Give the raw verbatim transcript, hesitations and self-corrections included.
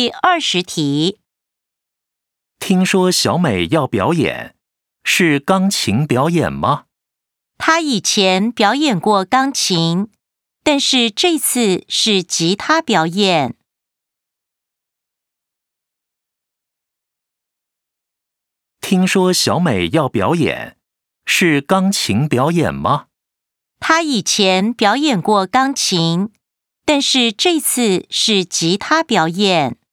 第二十题， 听说小美要表演，是钢琴表演吗？ 她以前表演过钢琴，但是这次是吉他表演。 听说小美要表演，是钢琴表演吗？ 她以前表演过钢琴，但是这次是吉他表演。